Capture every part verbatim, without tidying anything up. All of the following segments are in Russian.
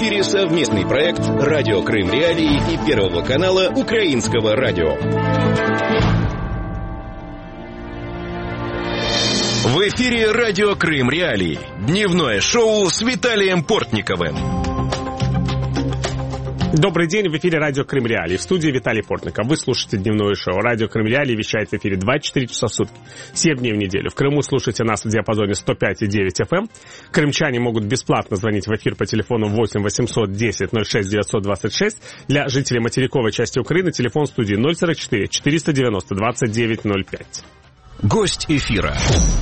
эфире совместный проект «Радио Крым Реалии» и Первого канала Украинского радио. В эфире «Радио Крым Реалии». Дневное шоу с Виталием Портниковым. Добрый день, в эфире «Радио Крым Реалии». В студии Виталий Портников. Вы слушаете дневное шоу. «Радио Крым Реалии» вещает в эфире двадцать четыре часа в сутки, семь дней в неделю. В Крыму слушайте нас в диапазоне сто пять и девять эф эм. Крымчане могут бесплатно звонить в эфир по телефону восемь восемьсот десять ноль шесть девятьсот двадцать шесть. Для жителей материковой части Украины телефон студии ноль сорок четыре четыреста девяносто двадцать девять ноль пять. Гость эфира.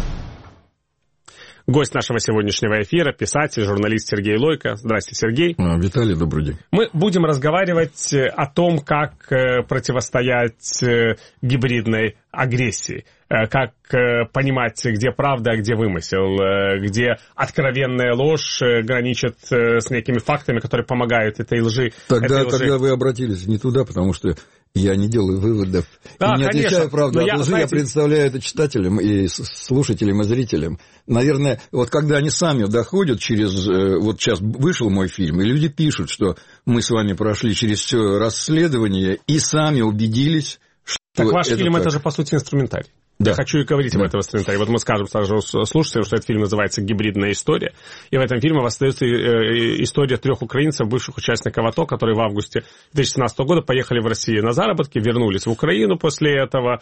Гость нашего сегодняшнего эфира, писатель, журналист Сергей Лойко. Здравствуйте, Сергей. Виталий, добрый день. Мы будем разговаривать о том, как противостоять гибридной агрессии, как понимать, где правда, а где вымысел, где откровенная ложь граничит с некими фактами, которые помогают этой лжи. Тогда, этой лжи. тогда вы обратились не туда, потому что я не делаю выводов да, и не конечно. отвечаю правду от лжи, знаете... я представляю это читателям и слушателям и зрителям. Наверное, вот когда они сами доходят через... Вот сейчас вышел мой фильм, и люди пишут, что мы с вами прошли через все расследование и сами убедились, что... Так ваш это фильм так. это же, по сути, инструментарий. Да. Я хочу и говорить да. об этом инструментарии. Вот мы скажем сразу слушателям, что этот фильм называется «Гибридная история». И в этом фильме воссоздается история трех украинцев, бывших участников АТО, которые в августе две тысячи семнадцатого года поехали в Россию на заработки, вернулись в Украину после этого.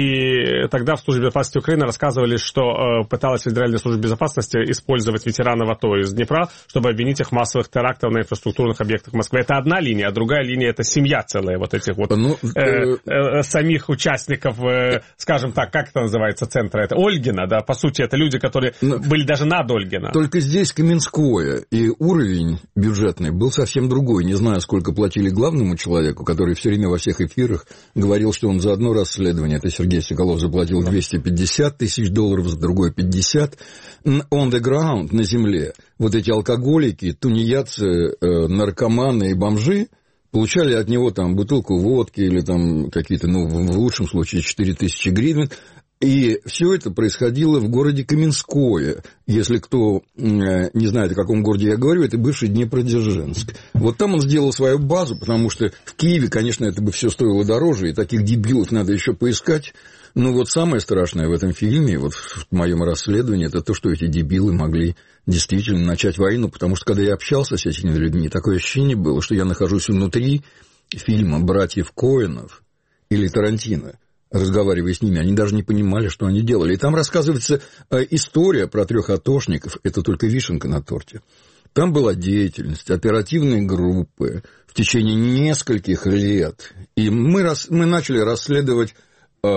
И тогда в Службе безопасности Украины рассказывали, что пыталась Федеральная служба безопасности использовать ветеранов АТО из Днепра, чтобы обвинить их в массовых терактах на инфраструктурных объектах Москвы. Это одна линия, а другая линия — это семья целая вот этих вот ну, э, э, самих участников, э, скажем так, как это называется, центра, это Ольгина, да, по сути, это люди, которые Но были даже над Ольгина. Только здесь Каменское, и уровень бюджетный был совсем другой. Не знаю, сколько платили главному человеку, который все время во всех эфирах говорил, что он за одно расследование, это Сергей Соколов, заплатил двести пятьдесят тысяч долларов, за другое пятьдесят. On the ground, на земле, вот эти алкоголики, тунеядцы, наркоманы и бомжи получали от него там бутылку водки или там какие-то, ну, в лучшем случае, четыре тысячи гривен. И все это происходило в городе Каменское. Если кто не знает, о каком городе я говорю, это бывший Днепродзержинск. Вот там он сделал свою базу, потому что в Киеве, конечно, это бы все стоило дороже, и таких дебилов надо еще поискать. Но вот самое страшное в этом фильме, вот в моем расследовании, это то, что эти дебилы могли действительно начать войну. Потому что, когда я общался с этими людьми, такое ощущение было, что я нахожусь внутри фильма «Братьев Коэнов» или Тарантино. Разговаривая с ними, они даже не понимали, что они делали. И там рассказывается история про трех атошников. Это только вишенка на торте. Там была деятельность оперативной группы в течение нескольких лет. И мы, рас... мы начали расследовать э,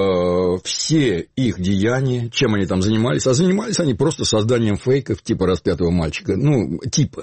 все их деяния, чем они там занимались. А занимались они просто созданием фейков типа распятого мальчика. Ну, типа.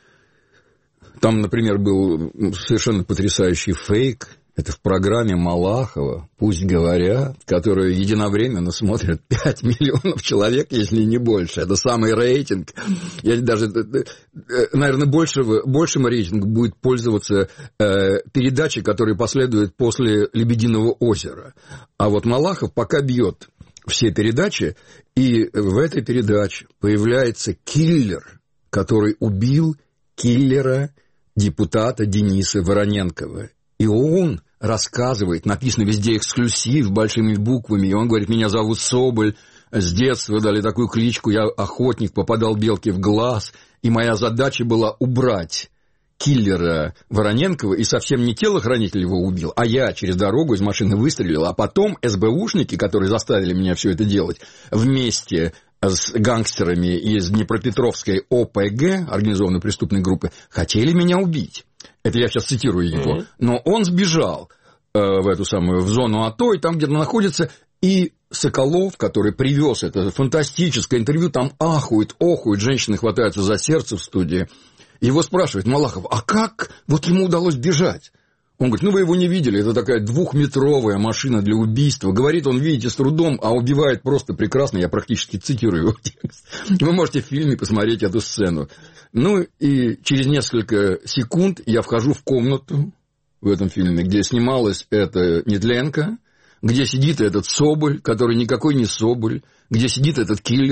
Там, например, был совершенно потрясающий фейк. Это в программе Малахова «Пусть говорят», которую единовременно смотрят пять миллионов человек, если не больше. Это самый рейтинг. Я даже, наверное, большего, большим рейтингом будет пользоваться э, передачи, которые последуют после «Лебединого озера». А вот Малахов пока бьет все передачи, и в этой передаче появляется киллер, который убил киллера депутата Дениса Вороненкова. И он рассказывает, написано везде эксклюзив большими буквами, и он говорит: меня зовут Соболь, с детства дали такую кличку, я охотник, попадал белке в глаз, и моя задача была убрать киллера Вороненкова, и совсем не телохранитель его убил, а я через дорогу из машины выстрелил, а потом СБУшники, которые заставили меня все это делать, вместе с гангстерами из Днепропетровской О П Г, организованной преступной группы, хотели меня убить. Это я сейчас цитирую его. Mm-hmm. Но он сбежал э, в эту самую, в зону АТО, и там где-то находится, и Соколов, который привез это фантастическое интервью, там ахует, охует, женщины хватаются за сердце в студии. Его спрашивает Малахов: а как вот ему удалось бежать? Он говорит: ну вы его не видели, это такая двухметровая машина для убийства. Говорит он, видите, с трудом, а убивает просто прекрасно. Я практически цитирую его текст. Вы можете в фильме посмотреть эту сцену. Ну и через несколько секунд я вхожу в комнату в этом фильме, где снималась эта Нетленко, где сидит этот Соболь, который никакой не Соболь, где сидит этот киллер,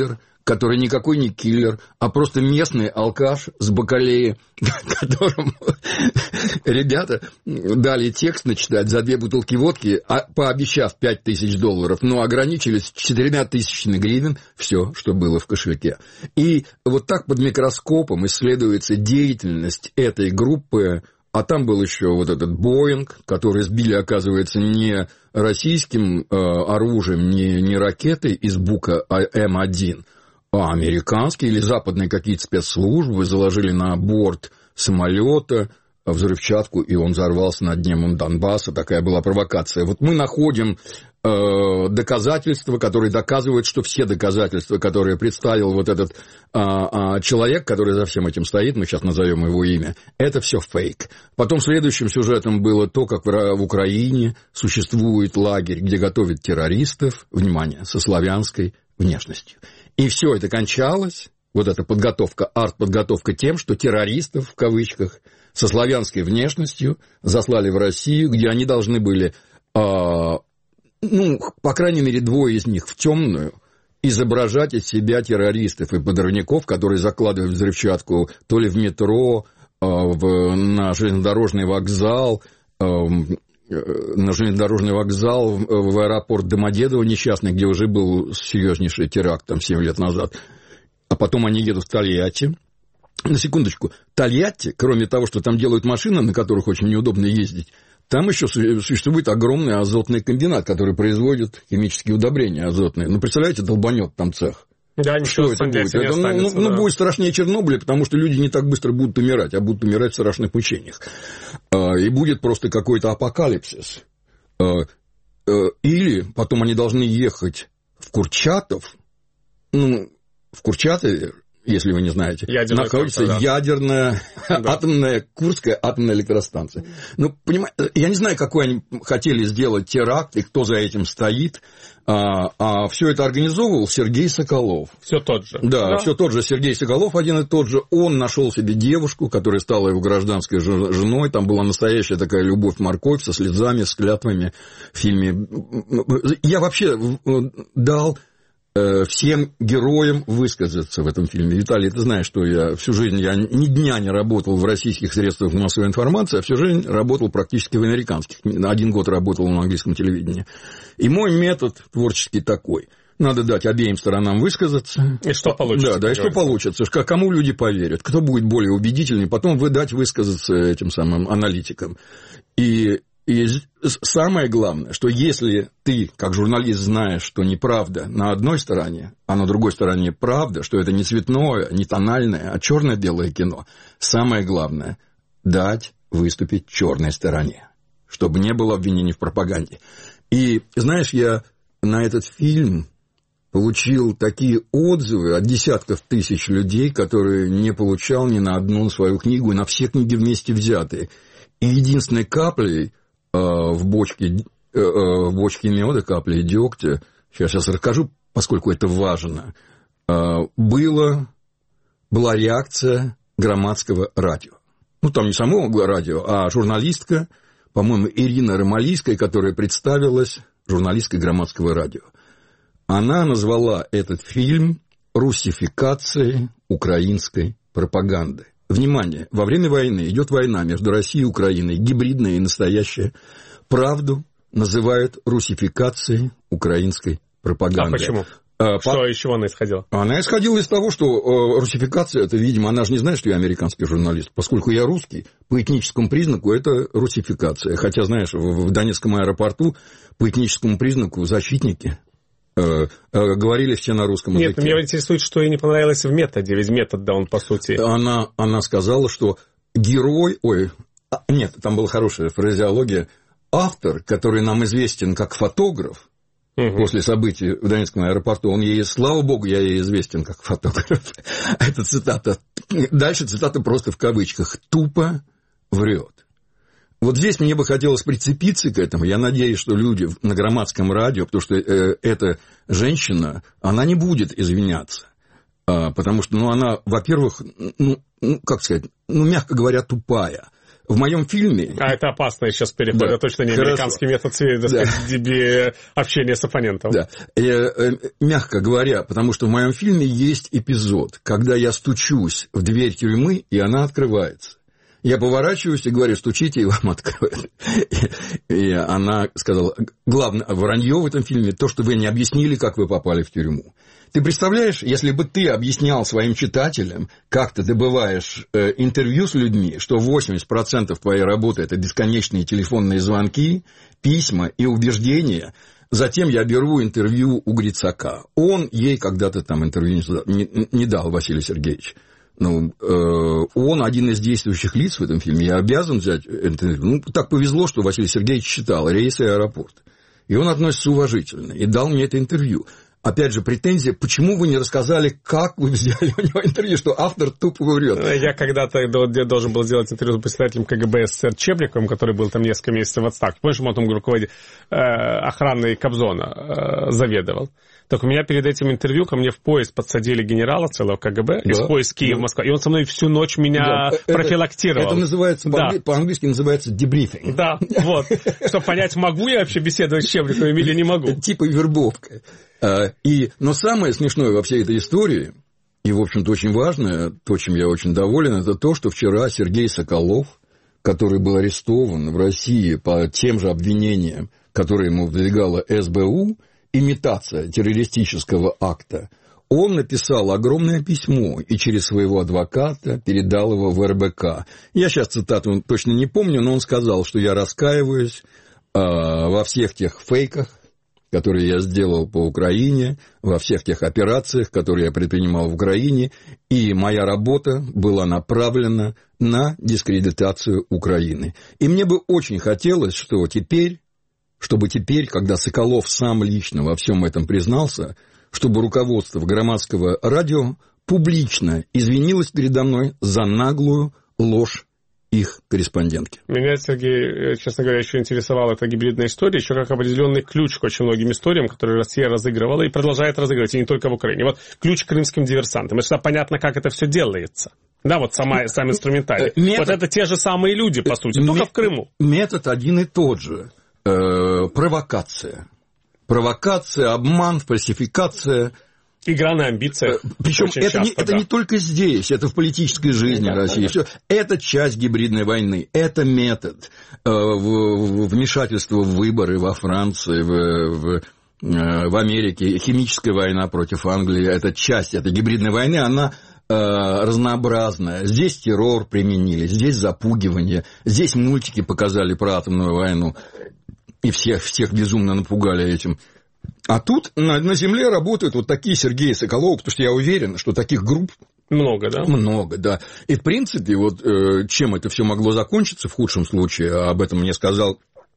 который никакой не киллер, а просто местный алкаш с бакалеи, которому ребята дали текст начитать за две бутылки водки, пообещав пять тысяч долларов, но ограничились четырьмя тысячами гривен, все, что было в кошельке. И вот так под микроскопом исследуется деятельность этой группы. А там был еще вот этот Боинг, который сбили, оказывается, не российским э, оружием, не, не ракетой из Бука эм один, а американские или западные какие-то спецслужбы заложили на борт самолета взрывчатку, и он взорвался над днем Донбасса. Такая была провокация. Вот мы находим э, доказательства, которые доказывают, что все доказательства, которые представил вот этот э, э, человек, который за всем этим стоит, мы сейчас назовем его имя, это все фейк. Потом следующим сюжетом было то, как в, в Украине существует лагерь, где готовят террористов, внимание, со славянской внешностью. И все это кончалось, вот эта подготовка, арт-подготовка тем, что террористов, в кавычках, со славянской внешностью заслали в Россию, где они должны были, э, ну, по крайней мере, двое из них в темную, изображать из себя террористов и подрывников, которые закладывают взрывчатку то ли в метро, э, в, на железнодорожный вокзал, э, на железнодорожный вокзал, в, в аэропорт Домодедово несчастный, где уже был серьезнейший теракт там семь лет назад. А потом они едут в Тольятти. На секундочку, Тольятти, кроме того, что там делают машины, на которых очень неудобно ездить, там еще существует огромный азотный комбинат, который производит химические удобрения азотные. Ну, представляете, долбанет там цех. Да, ничего что это будет? Это, ну, ну, да. ну, будет страшнее Чернобыля, потому что люди не так быстро будут умирать, а будут умирать в страшных мучениях. И будет просто какой-то апокалипсис. Или потом они должны ехать в Курчатов, ну, в Курчатове, если вы не знаете, ядерная находится карта, да. ядерная, да. атомная, Курская атомная электростанция. Ну, понимаете, я не знаю, какой они хотели сделать теракт, и кто за этим стоит, а, а все это организовывал Сергей Соколов. Все тот же. Да, да, все тот же Сергей Соколов, один и тот же. Он нашел себе девушку, которая стала его гражданской женой, там была настоящая такая любовь-морковь со слезами, с клятвами в фильме. Я вообще дал... всем героям высказаться в этом фильме. Виталий, ты знаешь, что я всю жизнь, я ни дня не работал в российских средствах массовой информации, а всю жизнь работал практически в американских. Один год работал на английском телевидении. И мой метод творческий такой. Надо дать обеим сторонам высказаться. И что получится? Да, да, и что получится. Кому люди поверят, кто будет более убедительный, потом вы дать высказаться этим самым аналитикам. И И самое главное, что если ты, как журналист, знаешь, что неправда на одной стороне, а на другой стороне правда, что это не цветное, не тональное, а черно-белое кино, самое главное – дать выступить черной стороне, чтобы не было обвинений в пропаганде. И, знаешь, я на этот фильм получил такие отзывы от десятков тысяч людей, которые не получал ни на одну свою книгу, и на все книги вместе взятые. И единственной каплей в бочке, в бочке меда, капли дегтя, сейчас, сейчас расскажу, поскольку это важно, было, была реакция Громадского радио. Ну, там не само радио, а журналистка, по-моему, Ирина Ромалийская, которая представилась журналисткой Громадского радио. Она назвала этот фильм русификацией украинской пропаганды. Внимание, во время войны идет война между Россией и Украиной, гибридная и настоящая. Правду называют русификацией украинской пропаганды. А почему? А, что, по... из чего она исходила? Она исходила из того, что э, русификация, это, видимо, она же не знает, что я американский журналист. Поскольку я русский, по этническому признаку это русификация. Хотя, знаешь, в, в Донецком аэропорту по этническому признаку защитники э, э, говорили все на русском языке. Нет, меня интересует, что ей не понравилось в методе, ведь метод, да, он по сути... Она, она сказала, что герой... Ой, нет, там была хорошая фразеология. Автор, который нам известен как фотограф, угу. После событий в Донецком аэропорту, он ей, слава богу, я ей известен как фотограф. Это цитата. Дальше цитата просто в кавычках. Тупо врет. Вот здесь мне бы хотелось прицепиться к этому. Я надеюсь, что люди на Громадском радио, потому что э, эта женщина, она не будет извиняться. А, потому что, ну, она, во-первых, ну, ну, как сказать, ну, мягко говоря, тупая. в моем фильме... А это опасно сейчас переход, да. Точно не американский метод да. общения с оппонентом. Да. И, э, мягко говоря, потому что в моем фильме есть эпизод, когда я стучусь в дверь тюрьмы, и она открывается. Я поворачиваюсь и говорю, стучите, и вам откроют. И, и она сказала, главное, вранье в этом фильме, то, что вы не объяснили, как вы попали в тюрьму. Ты представляешь, если бы ты объяснял своим читателям, как ты добываешь э, интервью с людьми, что восемьдесят процентов твоей работы – это бесконечные телефонные звонки, письма и убеждения. Затем я беру интервью у Грицака. Он ей когда-то там интервью не, не, не дал, Василий Сергеевич. Ну, э, он один из действующих лиц в этом фильме, я обязан взять интервью. Ну, так повезло, что Василий Сергеевич читал «Рейс и аэропорт». И он относится уважительно, и дал мне это интервью. Опять же, претензия, почему вы не рассказали, как вы взяли у него интервью, что автор тупо врет. Я когда-то должен был сделать интервью с председателем КГБ СССР Чебриковым, который был там несколько месяцев в отставке. Помнишь, он там руководитель э, охраны Кобзона э, заведовал. Так у меня перед этим интервью ко мне в поезд подсадили генерала целого КГБ, да, из поезда Киев-Москва, да. И он со мной всю ночь меня да. профилактировал. Это, это называется, да. по-англи- по-английски называется дебрифинг. Да, вот. Чтобы понять, могу я вообще беседовать с Чебриковым или не могу. Типа вербовка. И, но самое смешное во всей этой истории, и, в общем-то, очень важное, то, чем я очень доволен, это то, что вчера Сергей Соколов, который был арестован в России по тем же обвинениям, которые ему выдвигала СБУ, имитация террористического акта, он написал огромное письмо и через своего адвоката передал его в эр бэ ка. Я сейчас цитату точно не помню, но он сказал, что я раскаиваюсь э, во всех тех фейках, которые я сделал по Украине, во всех тех операциях, которые я предпринимал в Украине, и моя работа была направлена на дискредитацию Украины. И мне бы очень хотелось, что теперь, чтобы теперь, когда Соколов сам лично во всем этом признался, чтобы руководство Громадского радио публично извинилось передо мной за наглую ложь их корреспондентки. Меня, Сергей, честно говоря, еще интересовала эта гибридная история, еще как определенный ключ к очень многим историям, которые Россия разыгрывала и продолжает разыгрывать, и не только в Украине. Вот ключ к крымским диверсантам. Это всегда понятно, как это все делается. Да, вот сама, сам инструментарий. Метод... Вот это те же самые люди, по сути, только М... в Крыму. Метод один и тот же. Э, провокация. Провокация, обман, фальсификация. Игра на амбициях. Причем это, часто, не, это да. не только здесь, это в политической жизни да, России. Да, да. Это часть гибридной войны, это метод э, в, в, вмешательства в выборы во Франции, в, в, э, в Америке. Химическая война против Англии, это часть этой гибридной войны, она э, разнообразная. Здесь террор применили, здесь запугивание, здесь мультики показали про атомную войну и всех, всех безумно напугали этим. А тут на, на земле работают вот такие Сергеи Соколовы, потому что я уверен, что таких групп много, да? Много, да. И, в принципе, вот э, чем это все могло закончиться в худшем случае, об этом мне сказал...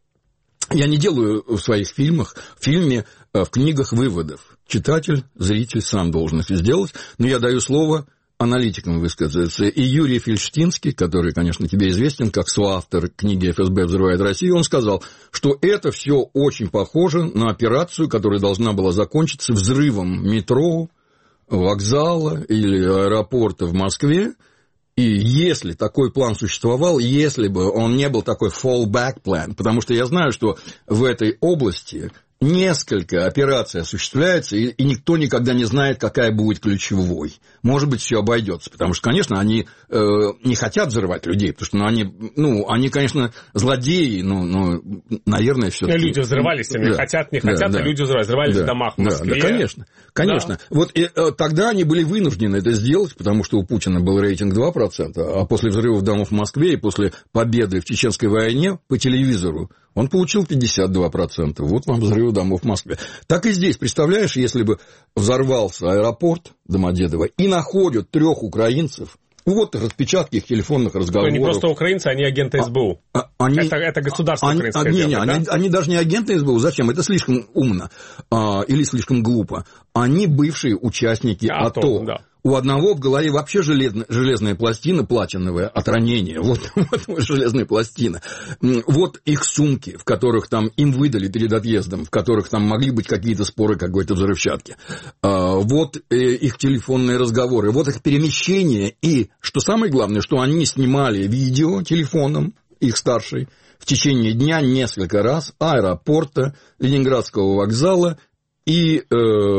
Я не делаю в своих фильмах, в фильме, э, в книгах выводов. Читатель, зритель сам должен их сделать, но я даю слово аналитикам высказаться. И Юрий Фельштинский, который, конечно, тебе известен как соавтор книги «эф эс бэ взрывает Россию», он сказал, что это все очень похоже на операцию, которая должна была закончиться взрывом метро, вокзала или аэропорта в Москве. И если такой план существовал, если бы он не был такой fallback plan, потому что я знаю, что в этой области несколько операций осуществляется, и, и никто никогда не знает, какая будет ключевой. Может быть, все обойдется, потому что, конечно, они э, не хотят взрывать людей, потому что ну, они, ну, они, конечно, злодеи, но, но наверное, все-таки... Люди взрывались, они да, хотят, не хотят, да, а люди взрывались, взрывались да, в домах в Москве. Да, да, конечно, конечно. Да. Вот и, э, тогда они были вынуждены это сделать, потому что у Путина был рейтинг два процента, а после взрывов домов в Москве и после победы в Чеченской войне по телевизору он получил пятьдесят два процента. Вот вам взрыв домов в Москве. Так и здесь, представляешь, если бы взорвался аэропорт Домодедово и находят трех украинцев, вот распечатки их телефонных разговоров. То не просто украинцы, они агенты эс бэ у. А, они, это, это государство они, украинское не, делает, не, да? они, они даже не агенты эс бэ у. Зачем? Это слишком умно а, или слишком глупо. Они бывшие участники АТО. АТО. Да. у одного в голове вообще железная, железная пластина платиновая от ранения. Вот, вот железная пластина. Вот их сумки, в которых там им выдали перед отъездом, в которых там могли быть какие-то споры какой-то взрывчатки. Вот их телефонные разговоры, вот их перемещение. И, что самое главное, что они снимали видео телефоном, их старший, в течение дня несколько раз аэропорта, Ленинградского вокзала и э, э,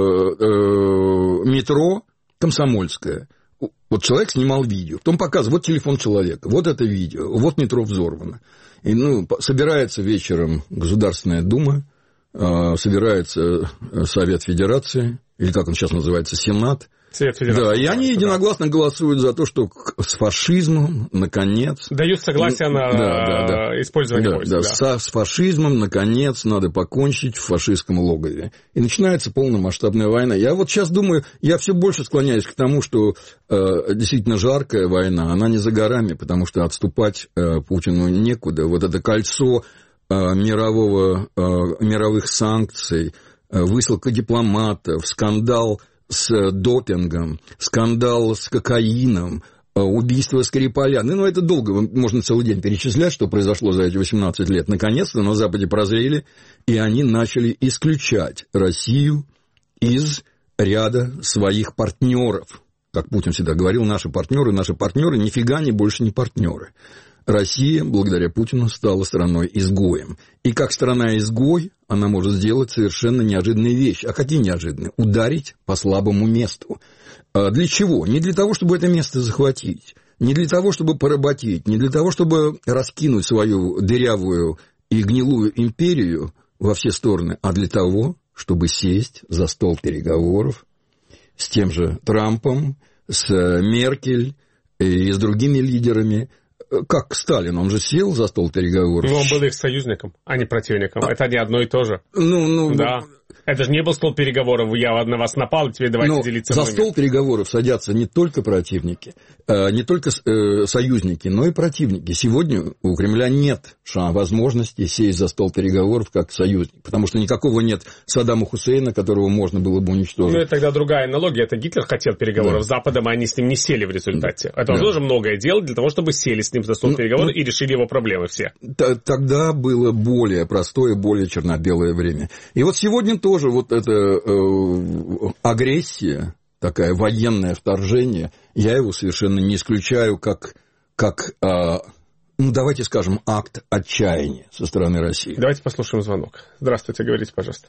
метро Комсомольская. Вот человек снимал видео, потом показывает, вот телефон человека, вот это видео, вот метро взорвано. И, ну, собирается вечером Государственная Дума, э, собирается Совет Федерации, или как он сейчас называется, Сенат. Совет Федерации. Да, и они единогласно да. голосуют за то, что с фашизмом, наконец... Дают согласие на да, да, да. использование да, войск. Да, да. Со, с фашизмом, наконец, надо покончить в фашистском логове. И начинается полномасштабная война. Я вот сейчас думаю, я все больше склоняюсь к тому, что э, действительно жаркая война, она не за горами, потому что отступать э, Путину некуда. Вот это кольцо э, мирового, э, мировых санкций, э, высылка дипломатов, скандал с допингом, скандал с кокаином, убийство Скрипаля. Ну, это долго, можно целый день перечислять, что произошло за эти восемнадцать лет. Наконец-то на Западе прозрели, и они начали исключать Россию из ряда своих партнеров. Как Путин всегда говорил, наши партнеры, наши партнеры, нифига они больше не партнеры. Россия, благодаря Путину, стала страной-изгоем. И как страна-изгой, она может сделать совершенно неожиданные вещи. А какие неожиданные? Ударить по слабому месту. А для чего? Не для того, чтобы это место захватить, не для того, чтобы поработить, не для того, чтобы раскинуть свою дырявую и гнилую империю во все стороны, а для того, чтобы сесть за стол переговоров с тем же Трампом, с Меркель и с другими лидерами. Как Сталин, он же сел за стол переговоров. Ну, он был их союзником, а не противником. А. Это не одно и то же. Ну, ну, да. Это же не был стол переговоров, я на вас напал, теперь давайте но делиться. За мнением. стол переговоров садятся не только противники, не только союзники, но и противники. Сегодня у Кремля нет возможности сесть за стол переговоров как союзник, потому что никакого нет Саддама Хусейна, которого можно было бы уничтожить. Ну, это тогда другая аналогия. Это Гитлер хотел переговоров да. с Западом, а они с ним не сели в результате. Это да. тоже многое делать для того, чтобы сели с ним за стол ну, переговоров ну, и решили его проблемы все. Тогда было более простое, более черно-белое время. И вот сегодня тоже вот эта э, агрессия, такая военное вторжение, я его совершенно не исключаю как, как э, ну, давайте скажем, акт отчаяния со стороны России. Давайте послушаем звонок. Здравствуйте, говорите, пожалуйста.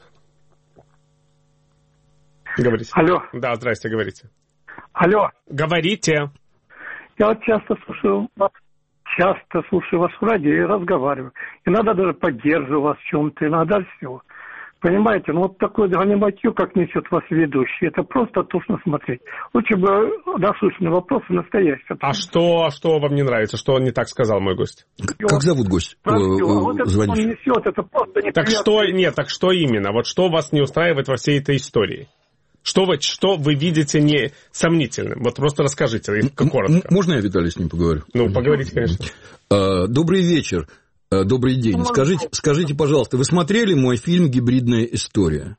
Говорите. Алло. Да, здрасте, говорите. Алло. Говорите. Я вот часто слушаю вас, часто слушаю вас в радио и разговариваю. Иногда даже поддерживаю вас в чем-то, иногда все. Понимаете, ну вот такое галиматью, как несет вас ведущий, это просто тошно смотреть. Лучше бы насущные вопросы настоящие. А что, что вам не нравится? Что он не так сказал, мой гость? Как зовут гость? А вот это он несет, это просто неприятно. Так что, нет, так что именно? Вот что вас не устраивает во всей этой истории? Что вы, что вы видите не сомнительным? Вот просто расскажите, коротко. Можно я, Виталий, с ним поговорю? Ну, поговорите, конечно. Добрый вечер. Добрый день. Скажите, скажите, пожалуйста, вы смотрели мой фильм «Гибридная история»?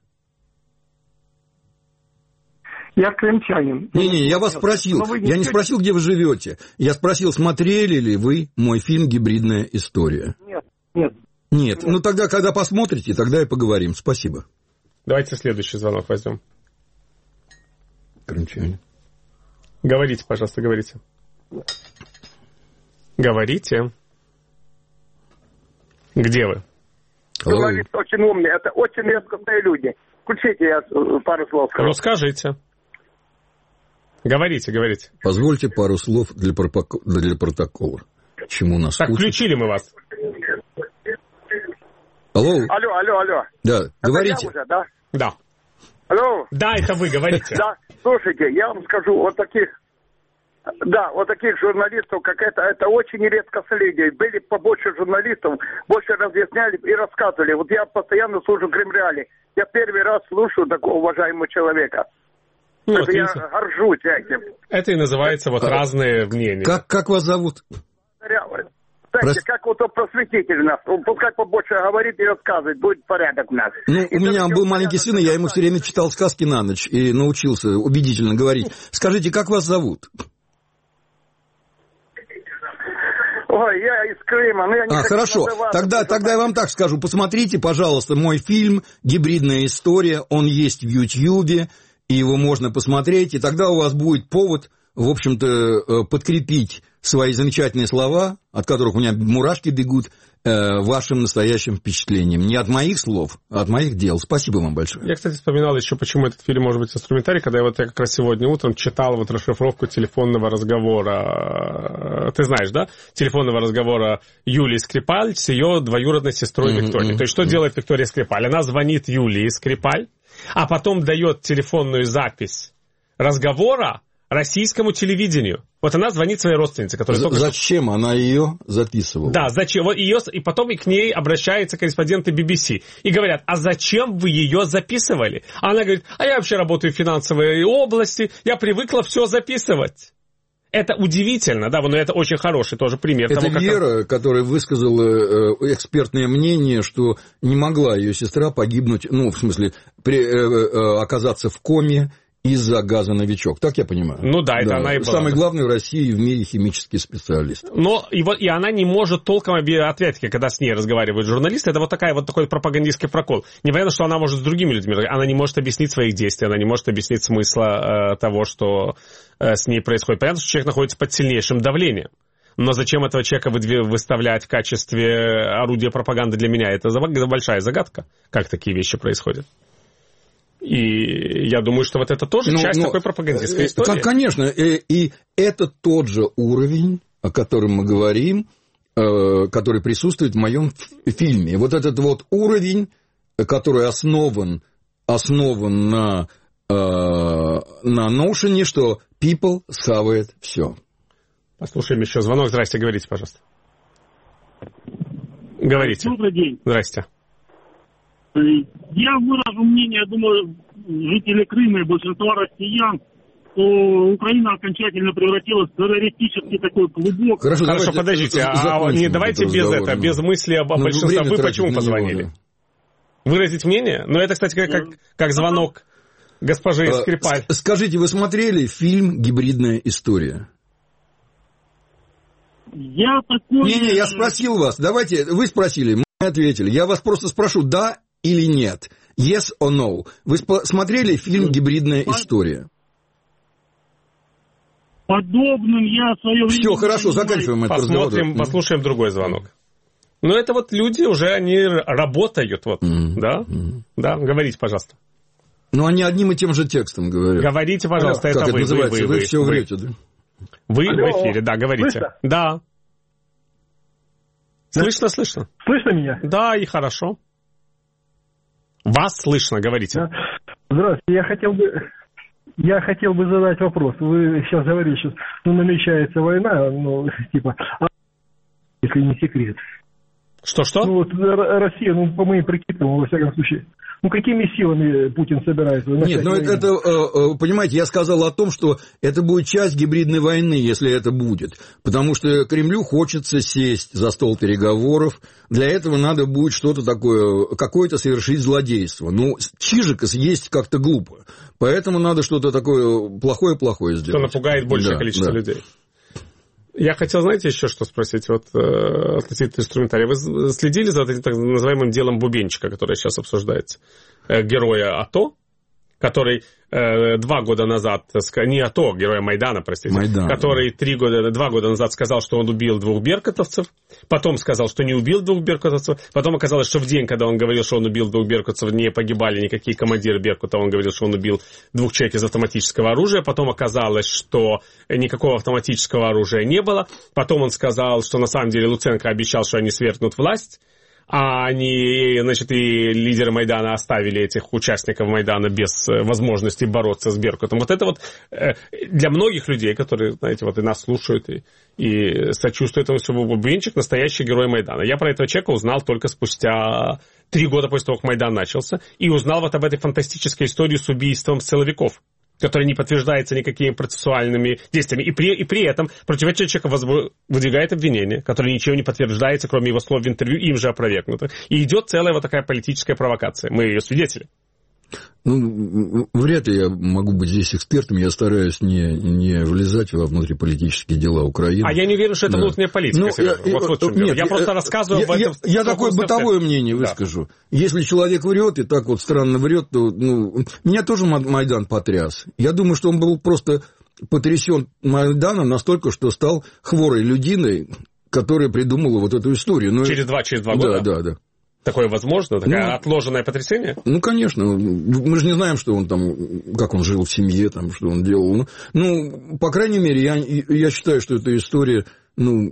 Я крымчанин. Не-не, я вас спросил. Я не спросил, где вы живете. Я спросил, смотрели ли вы мой фильм «Гибридная история»? Нет, нет. Нет. Ну, тогда, когда посмотрите, тогда и поговорим. Спасибо. Давайте следующий звонок возьмем. Крымчанин. Говорите, пожалуйста, говорите. Говорите. Где вы? Журналист очень умный, это очень редкостные люди. Включите, я пару слов скажу. Ну, скажите. Говорите, говорите. Позвольте пару слов для, пропок... для протокола. Чему нас Так, учат? включили мы вас. Алло. Алло, алло, алло. Да, это говорите. Я уже, да? Да. Алло. Да, это вы, говорите. Да, слушайте, я вам скажу, вот таких... Да, вот таких журналистов, как это, это очень редко люди. Были побольше журналистов, больше разъясняли и рассказывали. Вот я постоянно слушаю Кремреали. Я первый раз слушаю такого уважаемого человека. Ну, это я видите? Горжусь этим. Это и называется вот а, разные мнения. Как, как вас зовут? Да знаете, Прос... как вот он просветитель нас, он пускай побольше говорит и рассказывает, будет порядок у нас. Ну, и у меня был маленький сын, и я ему все время читал сказки на ночь и научился убедительно говорить. Скажите, как вас зовут? Ой, я из Крыма, но я не А, хочу хорошо. называться, Тогда, тогда я вам так скажу. Посмотрите, пожалуйста, мой фильм «Гибридная история». Он есть в Ютьюбе, и его можно посмотреть. И тогда у вас будет повод, в общем-то, подкрепить свои замечательные слова, от которых у меня мурашки бегут, вашим настоящим впечатлением. Не от моих слов, а от моих дел. Спасибо вам большое. Я, кстати, вспоминал еще, почему этот фильм может быть инструментарий, когда я вот я как раз сегодня утром читал вот расшифровку телефонного разговора, ты знаешь, да? Телефонного разговора Юлии Скрипаль с ее двоюродной сестрой mm-hmm, Викторией. Mm-hmm. То есть, что mm-hmm. делает Виктория Скрипаль? Она звонит Юлии Скрипаль, а потом дает телефонную запись разговора российскому телевидению. Вот она звонит своей родственнице, которая только Зачем что... она ее записывала? Да, зачем? Вот ее... И потом и к ней обращаются корреспонденты би би си и говорят, а зачем вы ее записывали? А она говорит, а я вообще работаю в финансовой области, я привыкла все записывать. Это удивительно, да, но это очень хороший тоже пример. Это того, как... Вера, которая высказала экспертное мнение, что не могла ее сестра погибнуть, ну, в смысле, при, оказаться в коме из-за газа «Новичок», так я понимаю? Ну да, это да. она и была. Самый главный в России и в мире химический специалист. Но и, вот, и она не может толком, опять-таки, когда с ней разговаривают журналисты, это вот, такая, вот такой пропагандистский прокол. Непонятно, что она может с другими людьми, она не может объяснить своих действий, она не может объяснить смысла э, того, что э, с ней происходит. Понятно, что человек находится под сильнейшим давлением. Но зачем этого человека выставлять в качестве орудия пропаганды для меня? Это большая загадка, как такие вещи происходят. И я думаю, что вот это тоже но, часть но, такой пропагандистской истории. Конечно, и, и это тот же уровень, о котором мы говорим, э, который присутствует в моем фильме. Вот этот вот уровень, который основан, основан на, э, на ношении, что people схавает все. Послушаем еще звонок. Здрасте, говорите, пожалуйста. Говорите. Добрый день. Здрасте. Я выражу мнение, думаю, жителей Крыма и большинства россиян, что Украина окончательно превратилась в террористический такой клубок. Хорошо, Хорошо подождите, а не давайте без этого, без мысли об ну, большинстве. Вы почему позвонили? Него, да. Выразить мнение? Ну, это, кстати, как, как звонок госпожи Скрипаль. Скажите, вы смотрели фильм «Гибридная история»? Я такой... Не-не, я спросил вас. Давайте, вы спросили, мы ответили. Я вас просто спрошу, да или нет? Yes or no? Вы смотрели фильм «Гибридная история»? Подобным я в свое время... Все, хорошо, заканчиваем этот разговор. Послушаем другой звонок. Ну, это вот люди уже, они работают, вот, mm-hmm. да? Mm-hmm. Да, говорите, пожалуйста. Ну, они одним и тем же текстом говорят. Говорите, пожалуйста, а, это как вы, это называется? вы, вы, вы, вы все вы. врете, да? Вы Алло. в эфире, да, говорите. Слышно? Да. Слышно, слышно. Слышно меня? Да, и хорошо. Вас слышно, говорите. Здравствуйте, я хотел бы... Я хотел бы задать вопрос. Вы сейчас говорите, что ну, намечается война, ну, типа, а, если не секрет. Что-что? Ну, вот Россия, ну, по моим прикидкам, во всяком случае, ну, какими силами Путин собирается? Нет, ну, это, это, понимаете, я сказал о том, что это будет часть гибридной войны, если это будет. Потому что Кремлю хочется сесть за стол переговоров. Для этого надо будет что-то такое, какое-то совершить злодейство. Ну, Чижика съесть как-то глупо. Поэтому надо что-то такое плохое-плохое сделать. Что напугает большее да, количество да. людей. Я хотел, знаете, еще что спросить вот, э, относительно инструментария. Вы следили за этим так называемым делом Бубенчика, которое сейчас обсуждается? Э, героя АТО, который э, два года назад, не АТО, героя Майдана, простите, Майдан. который три года, два года назад сказал, что он убил двух беркутовцев, потом сказал, что не убил двух беркутовцев, потом оказалось, что в день, когда он говорил, что он убил двух беркутовцев, не погибали никакие командиры Беркута, он говорил, что он убил двух человек из автоматического оружия, потом оказалось, что никакого автоматического оружия не было, потом он сказал, что на самом деле Луценко обещал, что они свергнут власть, а они, значит, и лидеры Майдана оставили этих участников Майдана без возможности бороться с Беркутом. Вот это вот для многих людей, которые, знаете, вот и нас слушают, и, и сочувствуют этому всему, Бубенчик настоящий герой Майдана. Я про этого человека узнал только спустя три года после того, как Майдан начался, и узнал вот об этой фантастической истории с убийством силовиков. который не подтверждается никакими процессуальными действиями, и при, и при этом против этого человека выдвигает обвинение, которое ничем не подтверждается, кроме его слов в интервью, им же опровергнуто. И идет целая вот такая политическая провокация. Мы ее свидетели. Ну, вряд ли я могу быть здесь экспертом, я стараюсь не, не влезать во внутриполитические дела Украины. А я не уверен, что это да. внутренняя политика, ну, Сережа. Я, вот, вот нет, нет, я просто рассказываю я, об этом. Я, я такое бытовое мнение да. выскажу. Если человек врет и так вот странно врет, то ну, меня тоже Майдан потряс. Я думаю, что он был просто потрясен Майданом настолько, что стал хворой людиной, которая придумала вот эту историю. Но... Через два, через два года? Да, да, да. Такое возможно? Такое ну, отложенное потрясение? Ну, конечно. Мы же не знаем, что он там, как он жил в семье, там, что он делал. Ну, по крайней мере, я, я считаю, что эта история ну,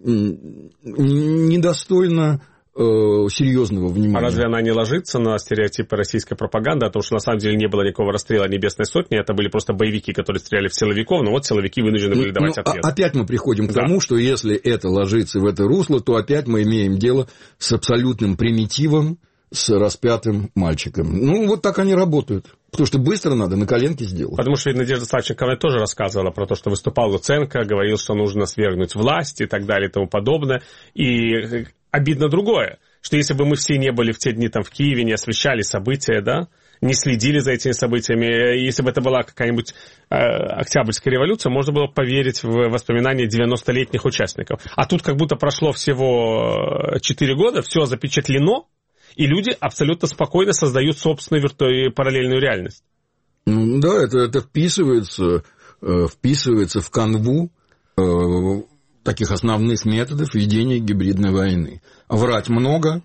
недостойна э, серьезного внимания. А разве она не ложится на стереотипы российской пропаганды о том, что на самом деле не было никакого расстрела Небесной Сотни, это были просто боевики, которые стреляли в силовиков, но вот силовики вынуждены были давать ну, ответ. А, опять мы приходим к да. тому, что если это ложится в это русло, то опять мы имеем дело с абсолютным примитивом, с распятым мальчиком. Ну, вот так они работают. Потому что быстро надо на коленке сделать. Потому что Надежда Савченко тоже рассказывала про то, что выступал Луценко, говорил, что нужно свергнуть власть и так далее и тому подобное. И обидно другое, что если бы мы все не были в те дни там в Киеве, не освещали события, да, не следили за этими событиями, если бы это была какая-нибудь э, Октябрьская революция, можно было поверить в воспоминания девяностолетних участников. А тут как будто прошло всего четыре года, все запечатлено, и люди абсолютно спокойно создают собственную вирту... параллельную реальность. Ну, да, это, это вписывается, э, вписывается в канву э, таких основных методов ведения гибридной войны. Врать много,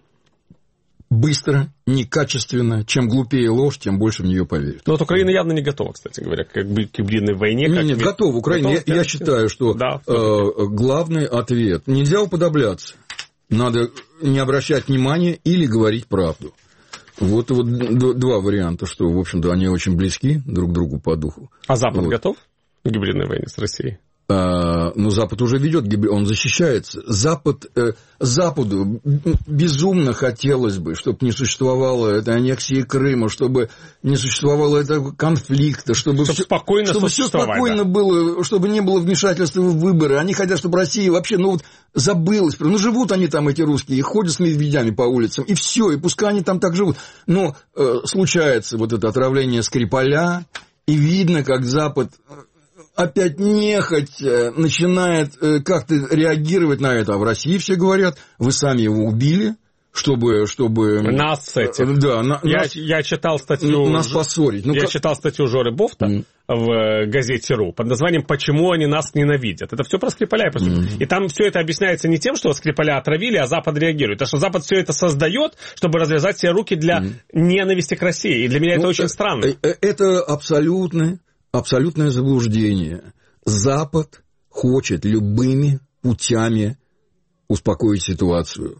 быстро, некачественно. Чем глупее ложь, тем больше в нее поверят. Но вот Украина явно не готова, кстати говоря, к гибридной войне. Нет, нет, готова. Украина. Готова, я, я считаю, что да, э, главный ответ. Нельзя уподобляться. Надо не обращать внимания или говорить правду. Вот, вот два варианта, что, в общем-то, они очень близки друг к другу по духу. А Запад вот. готов к гибридной войне с Россией? А, ну, Запад уже ведет гибрид, он защищается. Запад, э, Западу безумно хотелось бы, чтобы не существовало этой аннексии Крыма, чтобы не существовало этого конфликта, чтобы, чтобы все, спокойно, чтобы все спокойно да. было, чтобы не было вмешательства в выборы. Они хотят, чтобы Россия вообще, ну, вот, забылась. Ну, живут они там, эти русские, ходят с медведями по улицам, и все, и пускай они там так живут. Но э, случается вот это отравление Скрипаля, и видно, как Запад... опять нехотя начинает как-то реагировать на это. А в России все говорят, вы сами его убили, чтобы... чтобы... Нас с этим. Да, на, я, нас, я читал статью... Нас поссорить. Ну, я как... читал статью Жоры Бофта mm. в газете РУ под названием «Почему они нас ненавидят». Это все про Скрипаля. Mm. И там все это объясняется не тем, что Скрипаля отравили, а Запад реагирует. А что Запад все это создает, чтобы развязать себе руки для mm. ненависти к России. И для меня ну, это очень странно. Это абсолютно... Абсолютное заблуждение. Запад хочет любыми путями успокоить ситуацию.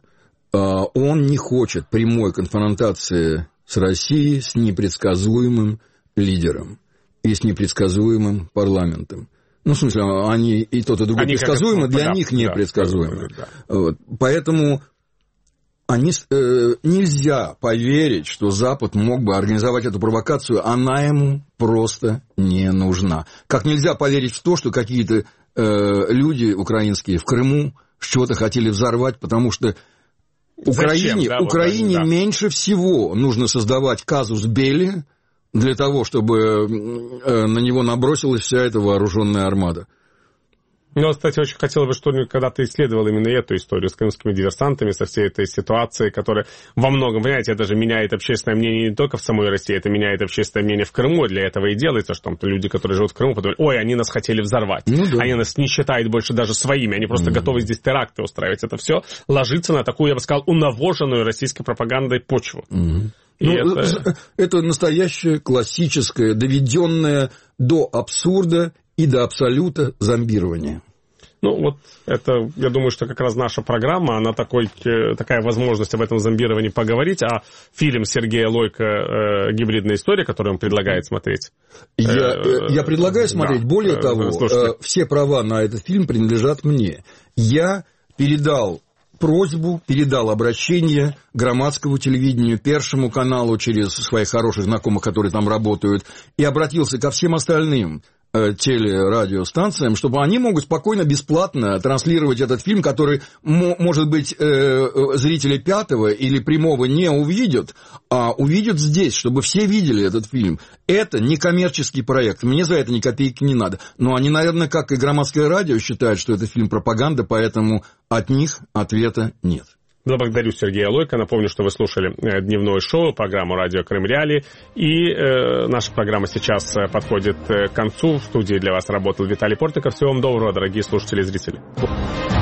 Он не хочет прямой конфронтации с Россией, с непредсказуемым лидером и с непредсказуемым парламентом. Ну, в смысле, они и тот, и другой они предсказуемы, для да, них непредсказуемы. Да, да. Вот. Поэтому... Они, э, нельзя поверить, что Запад мог бы организовать эту провокацию, она ему просто не нужна. Как нельзя поверить в то, что какие-то э, люди украинские в Крыму что-то хотели взорвать, потому что Украине, да, Украине да. меньше всего нужно создавать казус белли для того, чтобы э, на него набросилась вся эта вооруженная армада. Ну, кстати, очень хотел бы, что когда ты исследовал именно эту историю с крымскими диверсантами, со всей этой ситуацией, которая во многом, понимаете, это же меняет общественное мнение не только в самой России, это меняет общественное мнение в Крыму, для этого и делается, что там люди, которые живут в Крыму, подумали, ой, они нас хотели взорвать, ну, да. они нас не считают больше даже своими, они просто mm-hmm. готовы здесь теракты устраивать. Это все ложится на такую, я бы сказал, унавоженную российской пропагандой почву. Mm-hmm. Ну, это... это настоящее, классическое, доведенное до абсурда и до абсолюта зомбирования. Ну, вот это, я думаю, что как раз наша программа, она такой, такая возможность об этом зомбировании поговорить, а фильм Сергея Лойко э, «Гибридная история», который он предлагает смотреть. Я, э, я предлагаю смотреть, да, более того, э, все права на этот фильм принадлежат мне. Я передал просьбу, передал обращение громадскому телевидению, Первому каналу через своих хороших знакомых, которые там работают, и обратился ко всем остальным телерадиостанциям, чтобы они могут спокойно, бесплатно транслировать этот фильм, который, может быть, зрители пятого или прямого не увидят, а увидят здесь, чтобы все видели этот фильм. Это не коммерческий проект, мне за это ни копейки не надо. Но они, наверное, как и громадское радио, считают, что это фильм пропаганда, поэтому от них ответа нет. Благодарю Сергея Лойко. Напомню, что вы слушали дневное шоу, программу «Радио Крым Реалии». И э, наша программа сейчас подходит к концу. В студии для вас работал Виталий Портников. Всего вам доброго, дорогие слушатели и зрители.